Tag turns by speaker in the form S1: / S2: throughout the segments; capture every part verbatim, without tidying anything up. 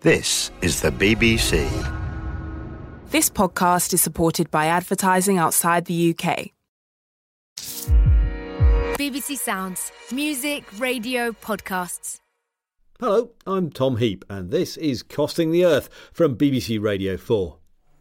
S1: This is the B B C.
S2: This podcast is supported by advertising outside the U K.
S3: B B C Sounds. Music, radio, podcasts.
S4: Hello, I'm Tom Heap, and this is Costing the Earth from B B C Radio four.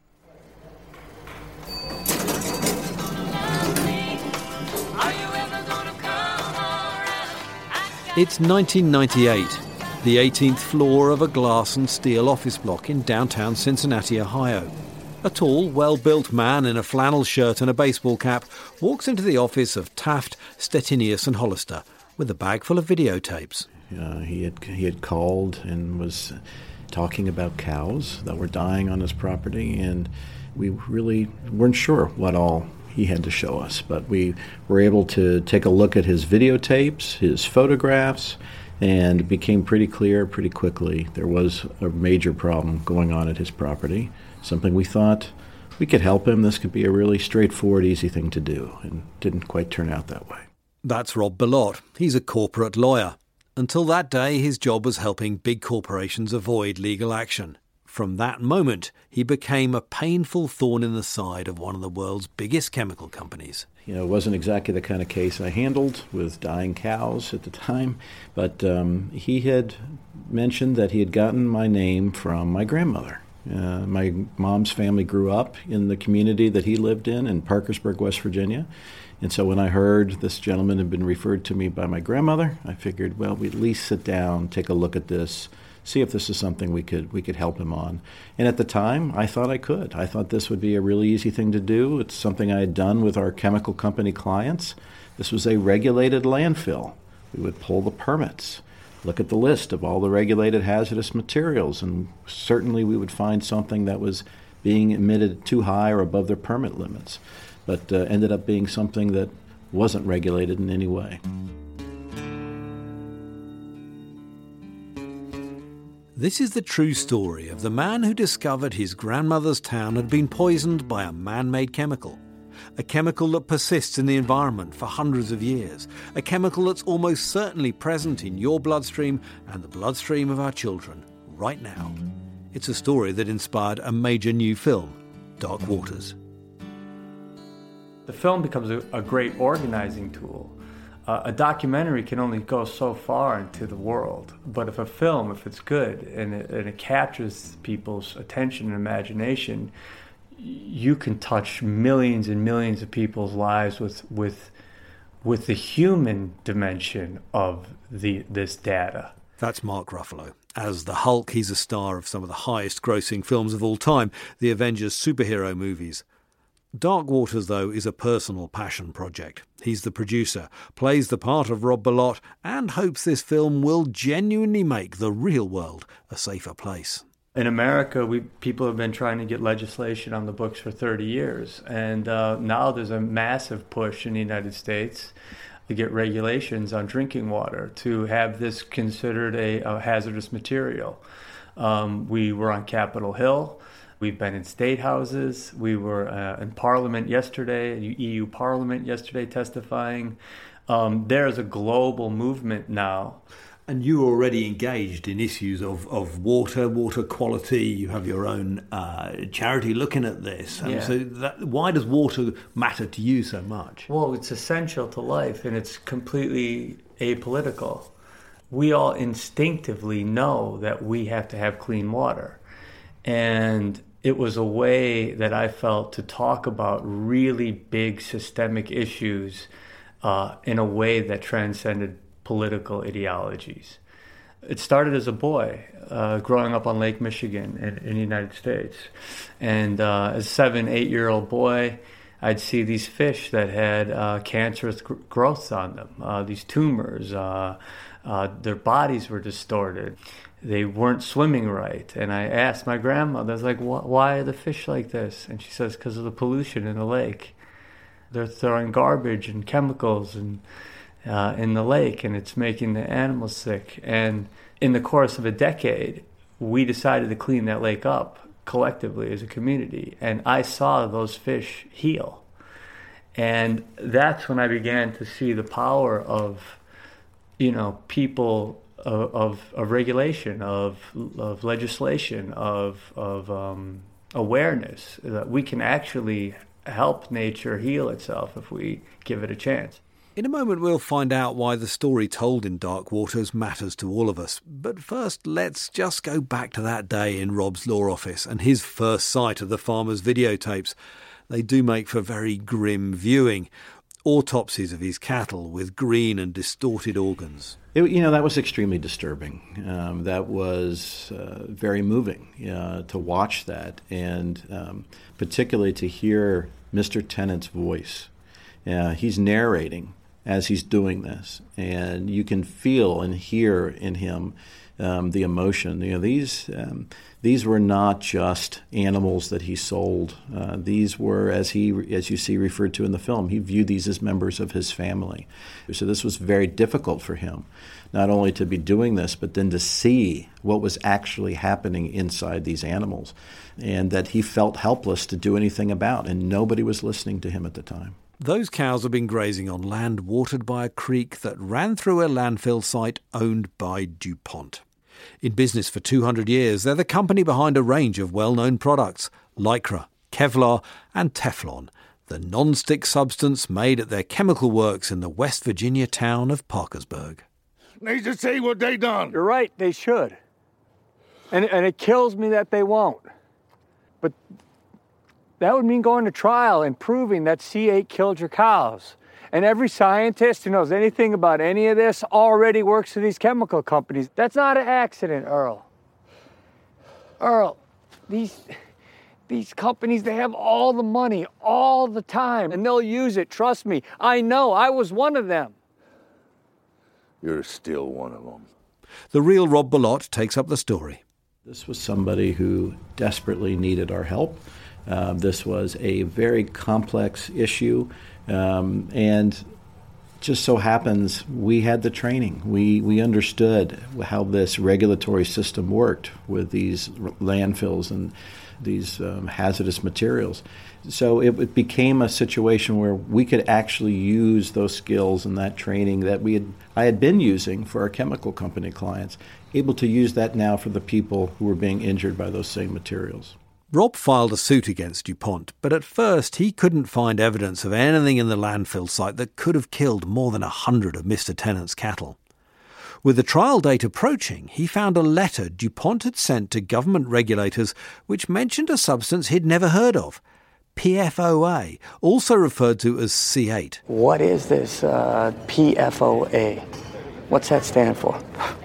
S4: It's nineteen ninety-eight, the eighteenth floor of a glass and steel office block in downtown Cincinnati, Ohio. A tall, well-built man in a flannel shirt and a baseball cap walks into the office of Taft, Stettinius and Hollister with a bag full of videotapes.
S5: Uh, he had he had called and was talking about cows that were dying on his property, and we really weren't sure what all he had to show us. But we were able to take a look at his videotapes, his photographs, and it became pretty clear pretty quickly there was a major problem going on at his property, something we thought we could help him. This could be a really straightforward, easy thing to do, and didn't quite turn out that way.
S4: That's Rob Bellott. He's a corporate lawyer. Until that day, his job was helping big corporations avoid legal action. From that moment, he became a painful thorn in the side of one of the world's biggest chemical companies.
S5: You know, it wasn't exactly the kind of case I handled with dying cows at the time, but um, he had mentioned that he had gotten my name from my grandmother. Uh, my mom's family grew up in the community that he lived in, in Parkersburg, West Virginia. And so when I heard this gentleman had been referred to me by my grandmother, I figured, well, we'd at least sit down, take a look at this, see if this is something we could we could help him on. And at the time, I thought I could. I thought this would be a really easy thing to do. It's something I had done with our chemical company clients. This was a regulated landfill. We would pull the permits, look at the list of all the regulated hazardous materials, and certainly we would find something that was being emitted too high or above their permit limits, but uh, ended up being something that wasn't regulated in any way.
S4: This is the true story of the man who discovered his grandmother's town had been poisoned by a man-made chemical. A chemical that persists in the environment for hundreds of years. A chemical that's almost certainly present in your bloodstream and the bloodstream of our children right now. It's a story that inspired a major new film, Dark Waters.
S6: The film becomes a, a great organizing tool. Uh, a documentary can only go so far into the world, but if a film, if it's good and it, and it captures people's attention and imagination, you can touch millions and millions of people's lives with with with the human dimension of the this data.
S4: That's Mark Ruffalo. As the Hulk, he's a star of some of the highest grossing films of all time, the Avengers superhero movies. Dark Waters, though, is a personal passion project. He's the producer, plays the part of Rob Bellott, and hopes this film will genuinely make the real world a safer place.
S6: In America, we people have been trying to get legislation on the books for thirty years, and uh, now there's a massive push in the United States to get regulations on drinking water, to have this considered a, a hazardous material. Um, we were on Capitol Hill. We've been in state houses. We were uh, in Parliament yesterday, E U Parliament yesterday testifying. Um, there's a global movement now.
S4: And you're already engaged in issues of, of water, water quality. You have your own uh, charity looking at this. And
S6: yeah.
S4: so that, why does water matter to you so much?
S6: Well, it's essential to life, and it's completely apolitical. We all instinctively know that we have to have clean water. And it was a way that I felt to talk about really big systemic issues uh, in a way that transcended political ideologies. It started as a boy, uh, growing up on Lake Michigan in, in the United States. And uh, as a seven, eight-year-old boy, I'd see these fish that had uh, cancerous gr- growths on them, uh, these tumors. Uh, uh, their bodies were distorted. They weren't swimming right. And I asked my grandmother, I was like, why are the fish like this? And she says, because of the pollution in the lake. They're throwing garbage and chemicals and uh, in the lake, and it's making the animals sick. And in the course of a decade, we decided to clean that lake up collectively as a community. And I saw those fish heal. And that's when I began to see the power of, you know, people of, of, of regulation, of, of legislation, of, of um, awareness, that we can actually help nature heal itself if we give it a chance.
S4: In a moment, we'll find out why the story told in Dark Waters matters to all of us. But first, let's just go back to that day in Rob's law office and his first sight of the farmer's videotapes. They do make for very grim viewing. Autopsies of his cattle with green and distorted organs.
S5: It, you know, that was extremely disturbing. Um, that was uh, very moving uh, to watch that, and um, particularly to hear Mister Tennant's voice. Uh, he's narrating as he's doing this, and you can feel and hear in him um, the emotion. You know, these um, these were not just animals that he sold. Uh, these were, as he, as you see referred to in the film, he viewed these as members of his family. So this was very difficult for him, not only to be doing this, but then to see what was actually happening inside these animals, and that he felt helpless to do anything about, and nobody was listening to him at the time.
S4: Those cows have been grazing on land watered by a creek that ran through a landfill site owned by DuPont. In business for two hundred years, they're the company behind a range of well-known products, Lycra, Kevlar and Teflon, the non-stick substance made at their chemical works in the West Virginia town of Parkersburg.
S7: Need to see what they done.
S8: You're right, they should. And, and it kills me that they won't. But that would mean going to trial and proving that C eight killed your cows. And every scientist who knows anything about any of this already works for these chemical companies. That's not an accident, Earl. Earl, these, these companies, they have all the money all the time, and they'll use it, trust me. I know, I was one of them.
S7: You're still one of them.
S4: The real Rob Bilott takes up the story.
S5: This was somebody who desperately needed our help. Uh, this was a very complex issue, um, and just so happens we had the training. We we understood how this regulatory system worked with these landfills and these um, hazardous materials. So it, it became a situation where we could actually use those skills and that training that we had I had been using for our chemical company clients, able to use that now for the people who were being injured by those same materials.
S4: Rob filed a suit against DuPont, but at first he couldn't find evidence of anything in the landfill site that could have killed more than a hundred of Mister Tennant's cattle. With the trial date approaching, he found a letter DuPont had sent to government regulators which mentioned a substance he'd never heard of, P F O A, also referred to as C eight.
S8: What is this uh, P F O A? What's that stand for?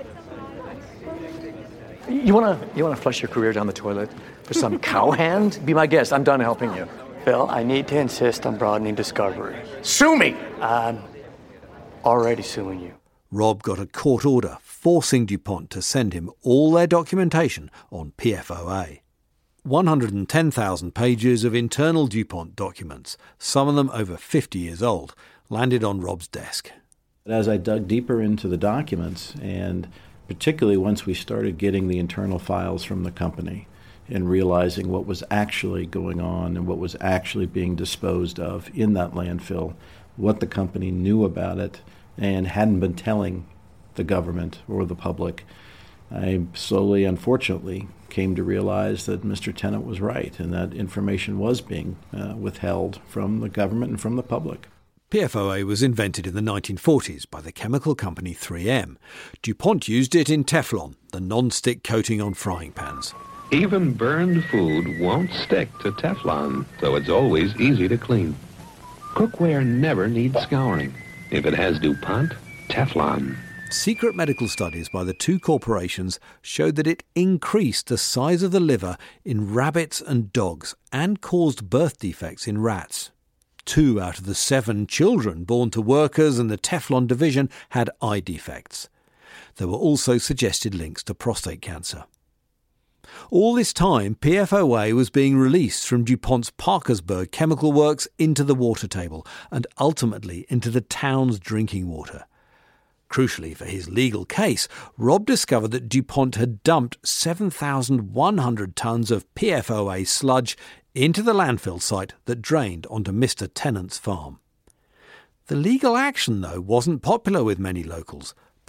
S9: You wanna you wanna flush your career down the toilet for some cowhand? Be my guest. I'm done helping you.
S8: Phil, I need to insist on broadening discovery.
S9: Sue me.
S8: I'm already suing you.
S4: Rob got a court order forcing DuPont to send him all their documentation on P F O A. one hundred ten thousand pages of internal DuPont documents, some of them over fifty years old, landed on Rob's desk.
S5: As I dug deeper into the documents, and particularly once we started getting the internal files from the company and realizing what was actually going on and what was actually being disposed of in that landfill, what the company knew about it and hadn't been telling the government or the public, I slowly, unfortunately, came to realize that Mister Tennant was right and that information was being uh, withheld from the government and from the public.
S4: P F O A was invented in the nineteen forties by the chemical company three M. DuPont used it in Teflon, the non-stick coating on frying pans.
S10: Even burned food won't stick to Teflon, so it's always easy to clean. Cookware never needs scouring. If it has DuPont, Teflon.
S4: Secret medical studies by the two corporations showed that it increased the size of the liver in rabbits and dogs and caused birth defects in rats. Two out of the seven children born to workers in the Teflon division had eye defects. There were also suggested links to prostate cancer. All this time, P F O A was being released from DuPont's Parkersburg chemical works into the water table and ultimately into the town's drinking water. Crucially for his legal case, Rob discovered that DuPont had dumped seven thousand one hundred tons of P F O A sludge into the landfill site that drained onto Mister Tennant's farm. The legal action, though, wasn't popular with many locals.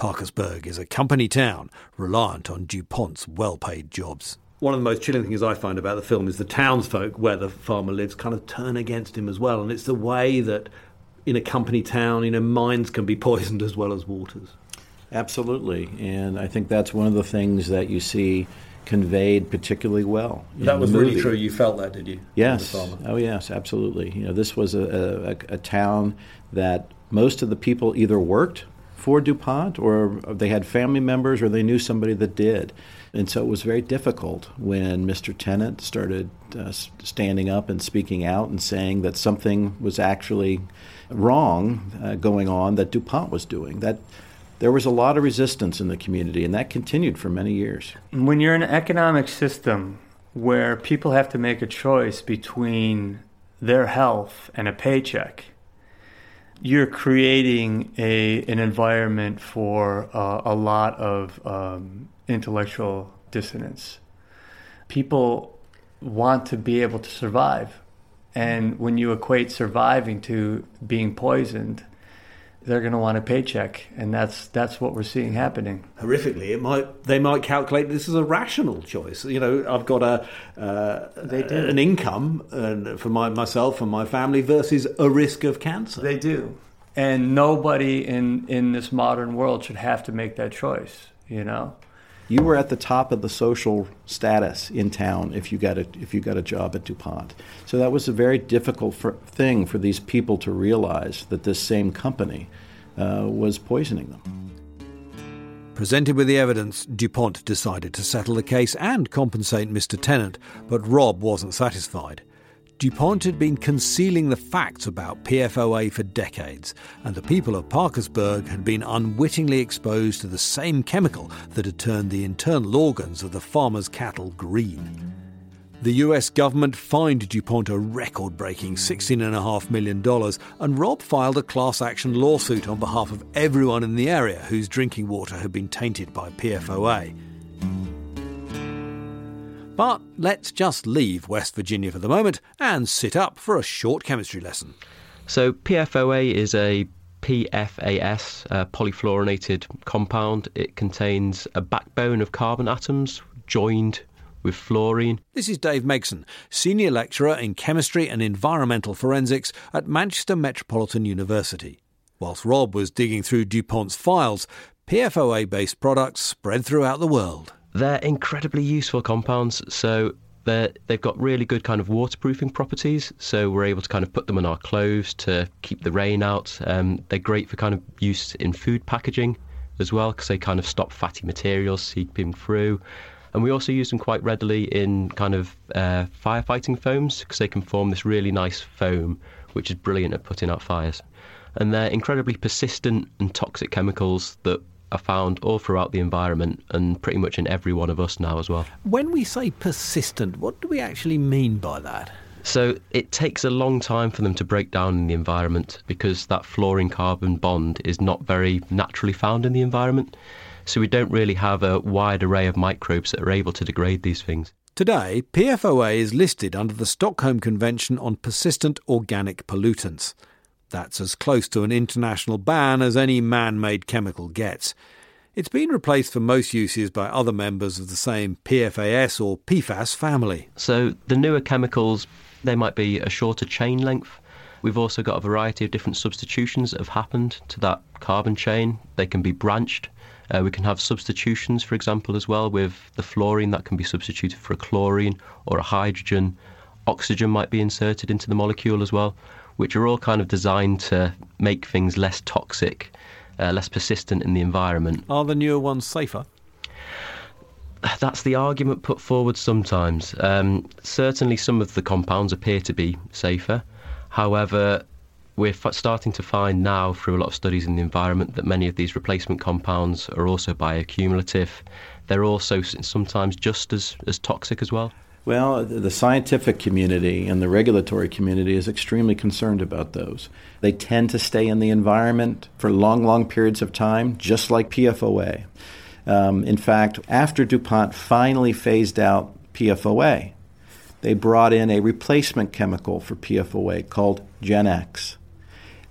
S4: Parkersburg is a company town reliant on DuPont's well-paid jobs. One of the most chilling things I find about the film is the townsfolk where the farmer lives kind of turn against him as well. And it's the way that in a company town, you know, minds can be poisoned as well as waters.
S5: Absolutely. And I think that's one of the things that you see conveyed particularly well.
S4: That was really true. You felt that, did you?
S5: Yes. Oh, yes, absolutely. You know, this was a, a, a town that most of the people either worked for DuPont or they had family members or they knew somebody that did. And so it was very difficult when Mister Tennant started uh, standing up and speaking out and saying that something was actually wrong uh, going on that DuPont was doing. That there was a lot of resistance in the community, and that continued for many years.
S6: When you're in an economic system where people have to make a choice between their health and a paycheck, you're creating a an environment for uh, a lot of um, intellectual dissonance. People want to be able to survive. And when you equate surviving to being poisoned, they're going to want a paycheck, and that's that's what we're seeing happening.
S4: Horrifically, it might they might calculate this as a rational choice. You know, I've got a uh,
S6: they do.
S4: an income uh, for my, myself and my family versus a risk of cancer.
S6: They do, and nobody in in this modern world should have to make that choice. You know,
S5: you were at the top of the social status in town if you got a if you got a job at DuPont. So that was a very difficult for, thing for these people to realize that this same company uh, was poisoning them.
S4: Presented with the evidence, DuPont decided to settle the case and compensate Mister Tennant, but Rob wasn't satisfied. DuPont had been concealing the facts about P F O A for decades, and the people of Parkersburg had been unwittingly exposed to the same chemical that had turned the internal organs of the farmers' cattle green. The U S government fined DuPont a record-breaking sixteen point five million dollars, and Rob filed a class-action lawsuit on behalf of everyone in the area whose drinking water had been tainted by P F O A. But let's just leave West Virginia for the moment and sit up for a short chemistry lesson.
S11: So P F O A is a P F A S, a polyfluorinated compound. It contains a backbone of carbon atoms joined with fluorine.
S4: This is Dave Megson, Senior Lecturer in Chemistry and Environmental Forensics at Manchester Metropolitan University. Whilst Rob was digging through DuPont's files, P F O A-based products spread throughout the world.
S11: They're incredibly useful compounds, so they've got really good kind of waterproofing properties, so we're able to kind of put them on our clothes to keep the rain out. Um, they're great for kind of use in food packaging as well, because they kind of stop fatty materials seeping through. And we also use them quite readily in kind of uh, firefighting foams, because they can form this really nice foam, which is brilliant at putting out fires. And they're incredibly persistent and toxic chemicals that are found all throughout the environment and pretty much in every one of us now as well.
S4: When we say persistent, what do we actually mean by that?
S11: So it takes a long time for them to break down in the environment, because that fluorine-carbon bond is not very naturally found in the environment. So we don't really have a wide array of microbes that are able to degrade these things.
S4: Today, P F O A is listed under the Stockholm Convention on Persistent Organic Pollutants. That's as close to an international ban as any man-made chemical gets. It's been replaced for most uses by other members of the same P F A S or P FAS family.
S11: So the newer chemicals, they might be a shorter chain length. We've also got a variety of different substitutions that have happened to that carbon chain. They can be branched. Uh, we can have substitutions, for example, as well, with the fluorine that can be substituted for a chlorine or a hydrogen. Oxygen might be inserted into the molecule as well, which are all kind of designed to make things less toxic, uh, less persistent in the environment.
S4: Are the newer ones safer?
S11: That's the argument put forward sometimes. Um, certainly some of the compounds appear to be safer. However, we're f- starting to find now through a lot of studies in the environment that many of these replacement compounds are also bioaccumulative. They're also sometimes just as, as toxic as well.
S5: Well, the scientific community and the regulatory community is extremely concerned about those. They tend to stay in the environment for long, long periods of time, just like P F O A. Um, in fact, after DuPont finally phased out P F O A, they brought in a replacement chemical for P F O A called Gen X.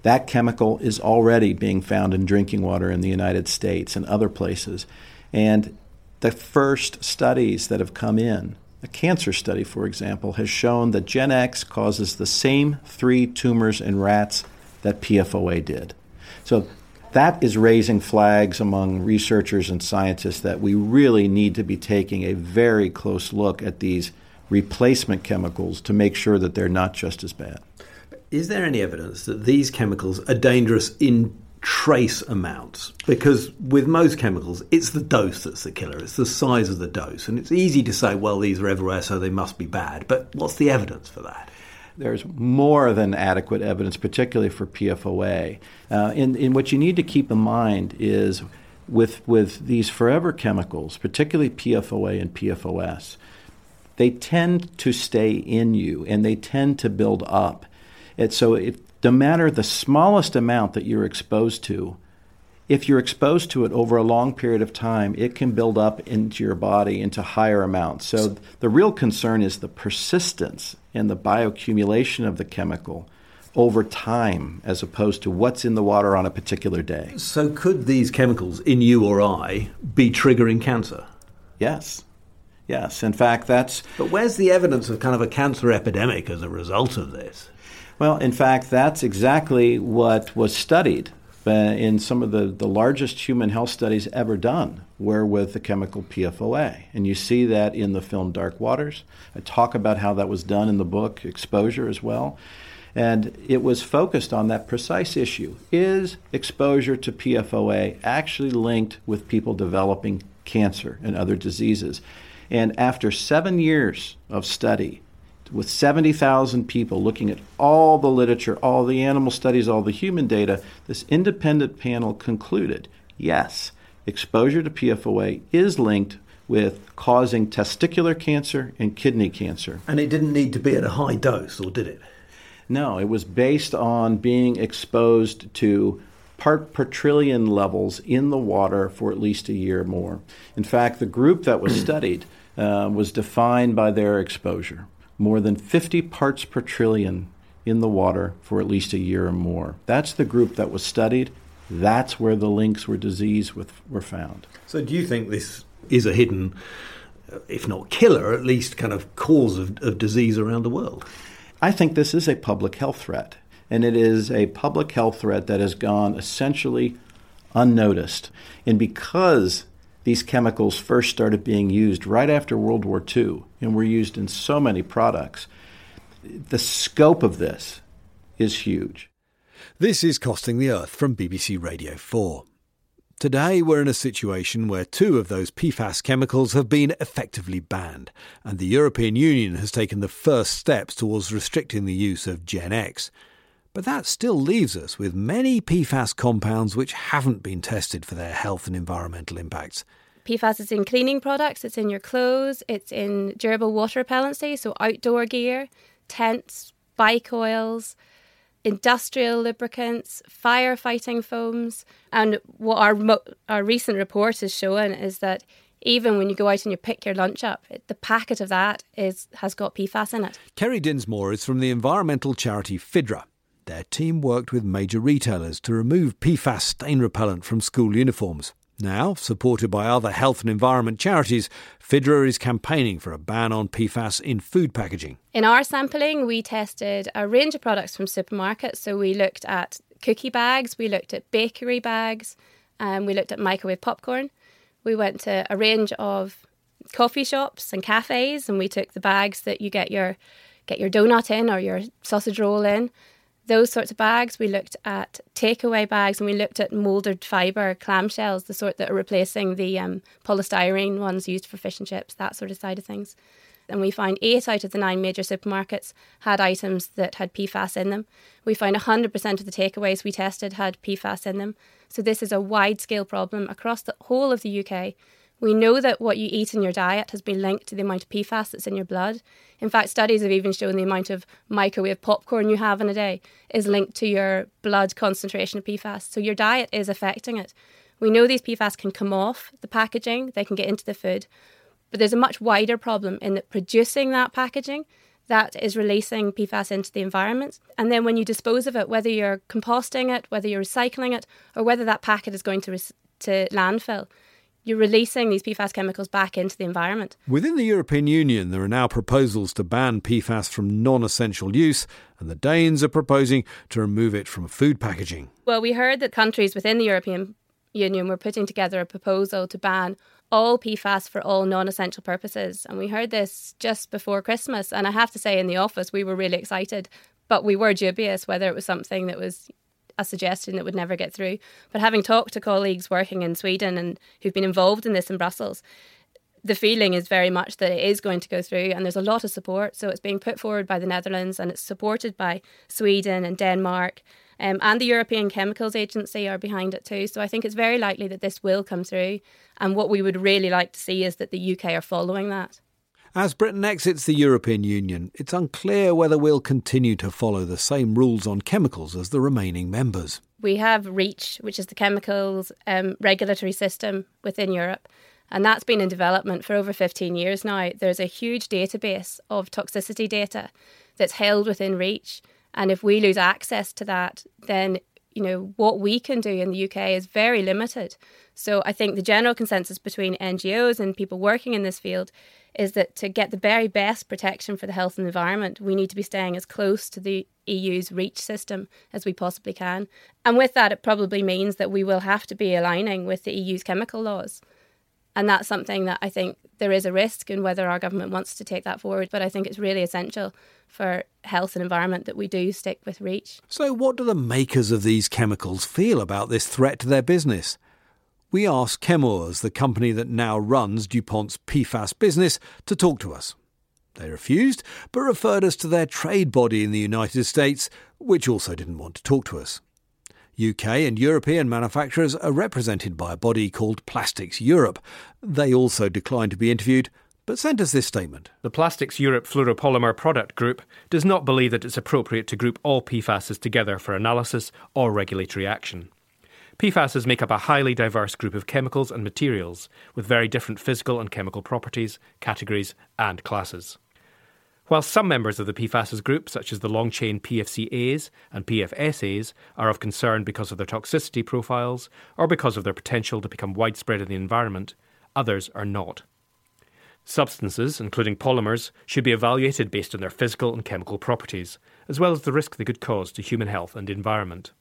S5: That chemical is already being found in drinking water in the United States and other places. And the first studies that have come in, a cancer study, for example, has shown that Gen X causes the same three tumors in rats that P F O A did. So that is raising flags among researchers and scientists that we really need to be taking a very close look at these replacement chemicals to make sure that they're not just as bad.
S4: Is there any evidence that these chemicals are dangerous in trace amounts? Because with most chemicals, it's the dose that's the killer. It's the size of the dose. And it's easy to say, well, these are everywhere, so they must be bad. But what's the evidence for that?
S5: There's more than adequate evidence, particularly for P F O A. Uh, and, and what you need to keep in mind is with, with these forever chemicals, particularly P F O A and P F O S, they tend to stay in you and they tend to build up. And so if, no matter the smallest amount that you're exposed to, if you're exposed to it over a long period of time, it can build up into your body into higher amounts. So the real concern is the persistence and the bioaccumulation of the chemical over time as opposed to what's in the water on a particular day.
S4: So could these chemicals in you or I be triggering cancer?
S5: Yes. Yes. In fact, that's...
S4: But where's the evidence of kind of a cancer epidemic as a result of this?
S5: Well, in fact, that's exactly what was studied uh, in some of the, the largest human health studies ever done, were with the chemical P F O A. And you see that in the film Dark Waters. I talk about how that was done in the book Exposure as well. And it was focused on that precise issue. Is exposure to P F O A actually linked with people developing cancer and other diseases? And after seven years of study, with seventy thousand people looking at all the literature, all the animal studies, all the human data, this independent panel concluded, yes, exposure to P F O A is linked with causing testicular cancer and kidney cancer.
S4: And it didn't need to be at a high dose, or did it?
S5: No, it was based on being exposed to part per trillion levels in the water for at least a year or more. In fact, the group that was studied uh, was defined by their exposure. More than fifty parts per trillion in the water for at least a year or more. That's the group that was studied. That's where the links were disease with, were found.
S4: So do you think this is a hidden, if not killer, at least kind of cause of, of disease around the world?
S5: I think this is a public health threat. And it is a public health threat that has gone essentially unnoticed. And because these chemicals first started being used right after World War Two and were used in so many products, the scope of this is huge.
S4: This is Costing the Earth from B B C Radio four. Today we're in a situation where two of those P FAS chemicals have been effectively banned, and the European Union has taken the first steps towards restricting the use of Gen X. But that still leaves us with many P FAS compounds which haven't been tested for their health and environmental impacts.
S12: P FAS is in cleaning products, it's in your clothes, it's in durable water repellency, so outdoor gear, tents, bike oils, industrial lubricants, firefighting foams. And what our mo- our recent report is showing is that even when you go out and you pick your lunch up, it, the packet of that is has got P FAS in it.
S4: Kerry Dinsmore is from the environmental charity FIDRA. Their team worked with major retailers to remove P FAS stain repellent from school uniforms. Now, supported by other health and environment charities, FIDRA is campaigning for a ban on P FAS in food packaging.
S12: In our sampling, we tested a range of products from supermarkets. So we looked at cookie bags, we looked at bakery bags, and we looked at microwave popcorn. We went to a range of coffee shops and cafes, and we took the bags that you get your get your donut in or your sausage roll in. Those sorts of bags. We looked at takeaway bags, and we looked at moulded fibre clamshells, the sort that are replacing the um, polystyrene ones used for fish and chips, that sort of side of things. And we found eight out of the nine major supermarkets had items that had P FAS in them. We found one hundred percent of the takeaways we tested had P FAS in them. So this is a wide-scale problem across the whole of the U K. We know that what you eat in your diet has been linked to the amount of P FAS that's in your blood. In fact, studies have even shown the amount of microwave popcorn you have in a day is linked to your blood concentration of P FAS. So your diet is affecting it. We know these P FAS can come off the packaging, they can get into the food, but there's a much wider problem in that producing that packaging, that is releasing P FAS into the environment. And then when you dispose of it, whether you're composting it, whether you're recycling it, or whether that packet is going to, re- to landfill, you're releasing these P FAS chemicals back into the environment.
S4: Within the European Union, there are now proposals to ban P FAS from non-essential use, and the Danes are proposing to remove it from food packaging.
S12: Well, we heard that countries within the European Union were putting together a proposal to ban all P FAS for all non-essential purposes. And we heard this just before Christmas. And I have to say, in the office, we were really excited, but we were dubious whether it was something that was a suggestion that would never get through. But having talked to colleagues working in Sweden and who've been involved in this in Brussels, the feeling is very much that it is going to go through, and there's a lot of support. So it's being put forward by the Netherlands, and it's supported by Sweden and Denmark, um, and the European Chemicals Agency are behind it too. So I think it's very likely that this will come through, and what we would really like to see is that the U K are following that.
S4: As Britain exits the European Union, it's unclear whether we'll continue to follow the same rules on chemicals as the remaining members.
S12: We have REACH, which is the chemicals um, regulatory system within Europe, and that's been in development for over fifteen years now. There's a huge database of toxicity data that's held within REACH, and if we lose access to that, then you know what we can do in the U K is very limited. So I think the general consensus between N G Os and people working in this field is that to get the very best protection for the health and environment, we need to be staying as close to the E U's REACH system as we possibly can. And with that, it probably means that we will have to be aligning with the E U's chemical laws. And that's something that I think there is a risk in whether our government wants to take that forward. But I think it's really essential for health and environment that we do stick with REACH.
S4: So what do the makers of these chemicals feel about this threat to their business? We asked Chemours, the company that now runs DuPont's P FAS business, to talk to us. They refused, but referred us to their trade body in the United States, which also didn't want to talk to us. U K and European manufacturers are represented by a body called Plastics Europe. They also declined to be interviewed, but sent us this statement.
S13: The Plastics Europe Fluoropolymer Product Group does not believe that it's appropriate to group all P FASs together for analysis or regulatory action. P FASs make up a highly diverse group of chemicals and materials with very different physical and chemical properties, categories and classes. While some members of the P FASs group, such as the long-chain P F C As and P F S As, are of concern because of their toxicity profiles or because of their potential to become widespread in the environment, others are not. Substances, including polymers, should be evaluated based on their physical and chemical properties, as well as the risk they could cause to human health and environment.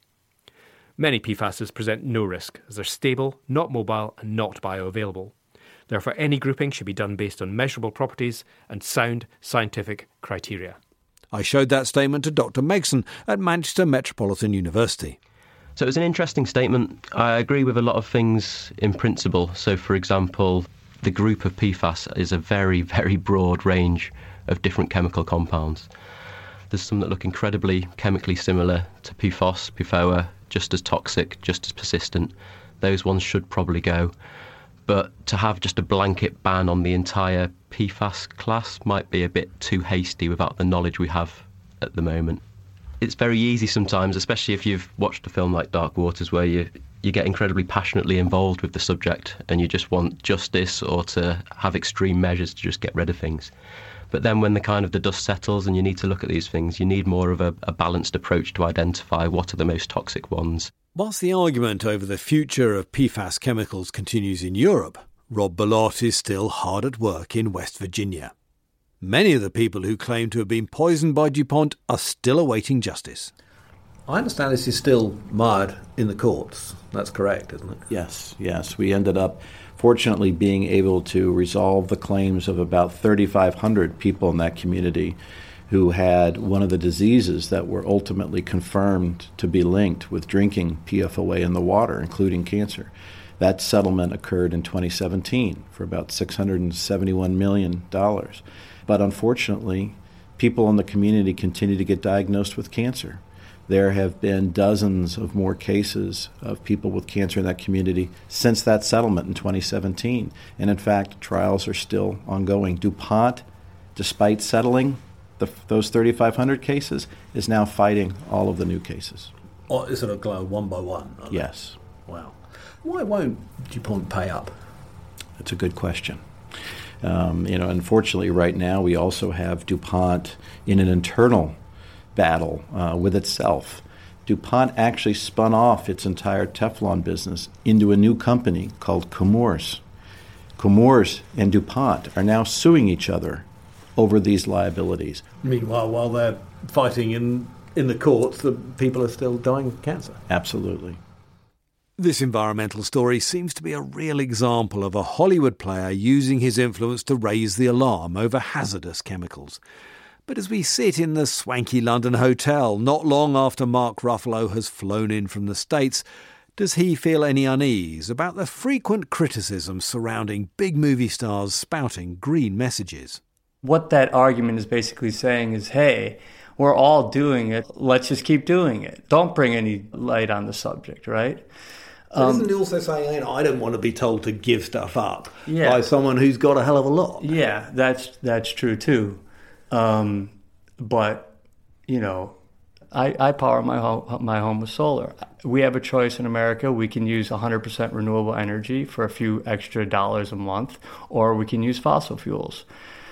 S13: Many P FASs present no risk, as they're stable, not mobile and not bioavailable. Therefore, any grouping should be done based on measurable properties and sound scientific criteria.
S4: I showed that statement to Doctor Megson at Manchester Metropolitan University.
S11: So it was an interesting statement. I agree with a lot of things in principle. So, for example, the group of P FAS is a very, very broad range of different chemical compounds. There's some that look incredibly chemically similar to P F O S, P F O A, just as toxic, just as persistent. Those ones should probably go. But to have just a blanket ban on the entire P FAS class might be a bit too hasty without the knowledge we have at the moment. It's very easy sometimes, especially if you've watched a film like Dark Waters, where you you get incredibly passionately involved with the subject and you just want justice or to have extreme measures to just get rid of things. But then when the kind of the dust settles and you need to look at these things, you need more of a, a balanced approach to identify what are the most toxic ones.
S4: Whilst the argument over the future of P FAS chemicals continues in Europe, Rob Bellot is still hard at work in West Virginia. Many of the people who claim to have been poisoned by DuPont are still awaiting justice.
S14: I understand this is still mired in the courts. That's correct, isn't it?
S5: Yes, yes. We ended up, fortunately, being able to resolve the claims of about thirty-five hundred people in that community who had one of the diseases that were ultimately confirmed to be linked with drinking P F O A in the water, including cancer. That settlement occurred in twenty seventeen for about six hundred seventy-one million dollars. But unfortunately, people in the community continue to get diagnosed with cancer. There have been dozens of more cases of people with cancer in that community since that settlement in twenty seventeen. And in fact, trials are still ongoing. DuPont, despite settling the, those thirty-five hundred cases, is now fighting all of the new cases.
S14: Oh, is it a glow one by one?
S5: Yes.
S14: Wow. Why won't DuPont pay up?
S5: That's a good question. Um, you know, unfortunately, right now we also have DuPont in an internal battle uh, with itself. DuPont actually spun off its entire Teflon business into a new company called Chemours. Chemours and DuPont are now suing each other over these liabilities.
S14: Meanwhile, while they're fighting in, in the courts, the people are still dying of cancer.
S5: Absolutely.
S4: This environmental story seems to be a real example of a Hollywood player using his influence to raise the alarm over hazardous chemicals. But as we sit in the swanky London hotel, not long after Mark Ruffalo has flown in from the States, does he feel any unease about the frequent criticism surrounding big movie stars spouting green messages?
S6: What that argument is basically saying is, hey, we're all doing it. Let's just keep doing it. Don't bring any light on the subject, right?
S14: But
S6: Um,
S14: isn't he also saying, hey, I don't want to be told to give stuff up
S6: Yeah.
S14: by someone who's got a hell of a lot?
S6: Yeah, that's that's true too. Um, but you know, I, I power my home my home with solar. We have a choice in America. We can use one hundred percent renewable energy for a few extra dollars a month, or we can use fossil fuels.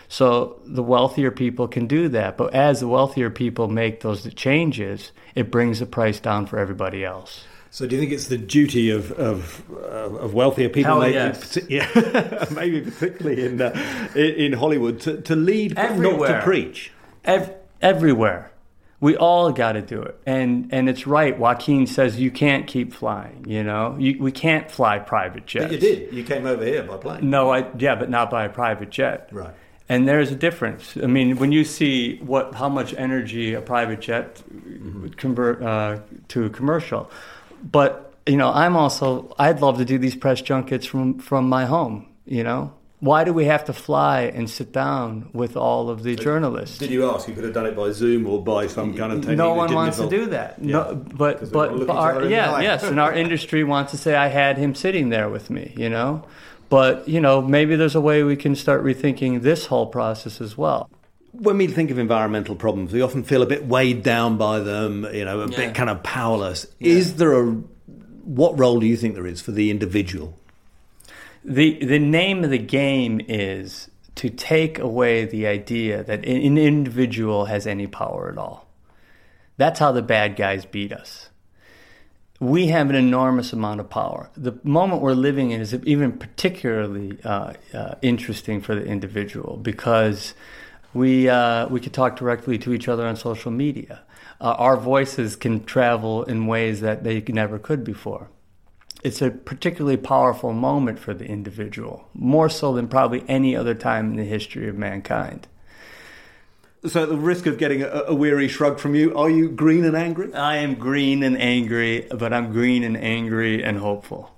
S6: So the wealthier people can do that. But as the wealthier people make those changes, it brings the price down for everybody else.
S14: So do you think it's the duty of of, uh, of wealthier people,
S6: Hell
S14: maybe,
S6: yes.
S14: yeah, maybe particularly in uh, in, in Hollywood, to, to lead, but not
S6: Everywhere.
S14: to preach?
S6: Ev- everywhere. We all got to do it. And and it's right. Joaquin says you can't keep flying, you know? You, we can't fly private jets.
S14: But you did. You came over here by plane.
S6: No, I yeah, but not by a private jet.
S14: Right.
S6: And there's a difference. I mean, when you see what how much energy a private jet would convert uh, to a commercial. But, you know, I'm also, I'd love to do these press junkets from, from my home, you know? Why do we have to fly and sit down with all of the
S14: So
S6: journalists?
S14: Did you ask? You could have done it by Zoom or by some kind of technique.
S6: No
S14: that
S6: one
S14: didn't
S6: wants
S14: involve...
S6: to do that.
S14: Yeah.
S6: No, but
S14: Because they
S6: but,
S14: wanna look
S6: but
S14: each other
S6: our,
S14: in the
S6: yeah,
S14: eye.
S6: yes, and our industry wants to say I had him sitting there with me, you know. But you know, maybe there's a way we can start rethinking this whole process as well.
S14: When we think of environmental problems, we often feel a bit weighed down by them, you know, a
S6: Yeah.
S14: bit kind of powerless.
S6: Yeah.
S14: Is there a what role do you think there is for the individual?
S6: The the name of the game is to take away the idea that an individual has any power at all. That's how the bad guys beat us. We have an enormous amount of power. The moment we're living in is even particularly uh, uh, interesting for the individual because we uh, we could talk directly to each other on social media. Uh, our voices can travel in ways that they never could before. It's a particularly powerful moment for the individual, more so than probably any other time in the history of mankind.
S14: So at the risk of getting a, a weary shrug from you, are you green and angry?
S6: I am green and angry, but I'm green and angry and hopeful.